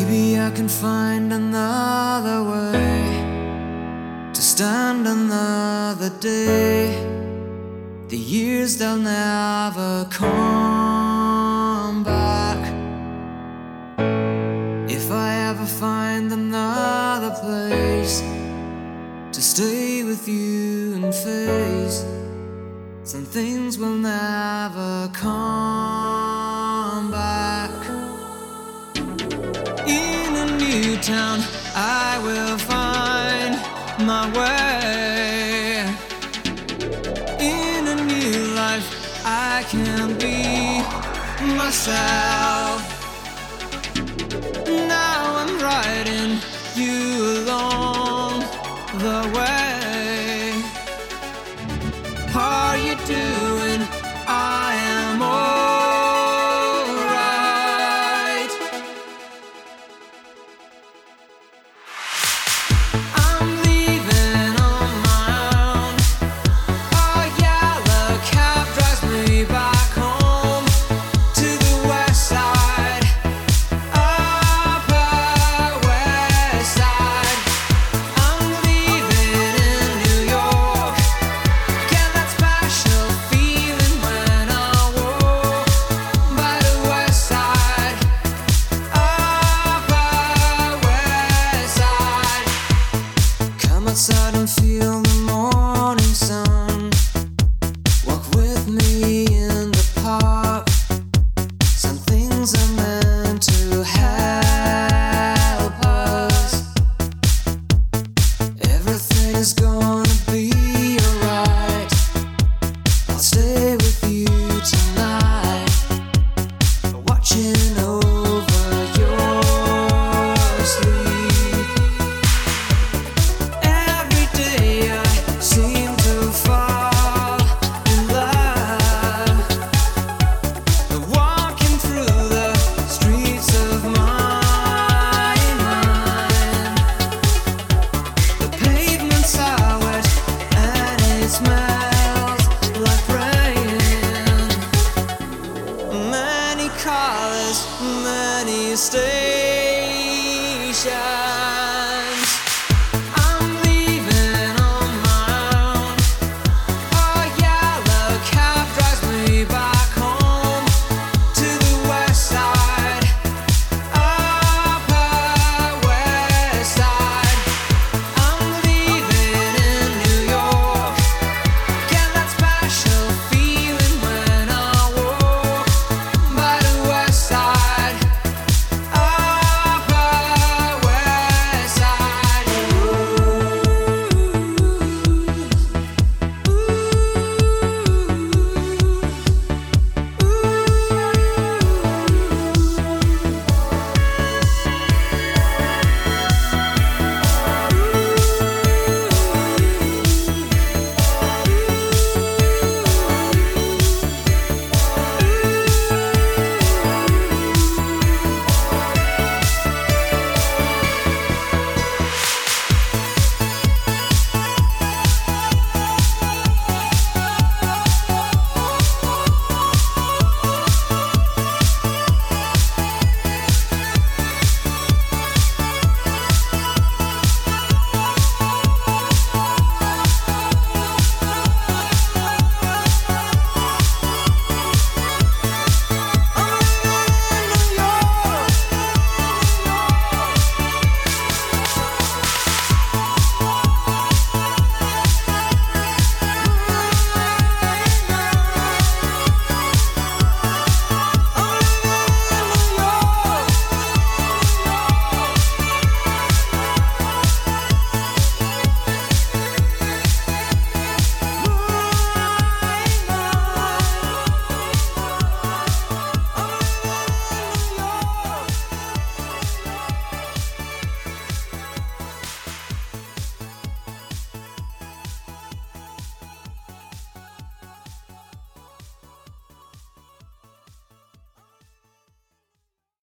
Maybe I can find another way to stand another day. The years, they'll never come back. If I ever find another place to stay with you and face some things will never come back. In a new town I will find my way. In a new life I can be myself. Now I'm riding you along the way. How are you doing? I am alright. I'm leaving on my own. A yellow cab drives me back home to the west side, upper west side. I'm leaving in New York. Get that special feeling when I walk by the west side, upper west side. Come outside and feel the morning sun. Walk with me in the park. Some things are meant to help us. Everything is gonna be alright. I'll stay with you tonight, watching over your sleep. Every day I seem to fall in love, walking through the streets of my mind. The pavements are wet and it smells like rain. Many colors, many stations.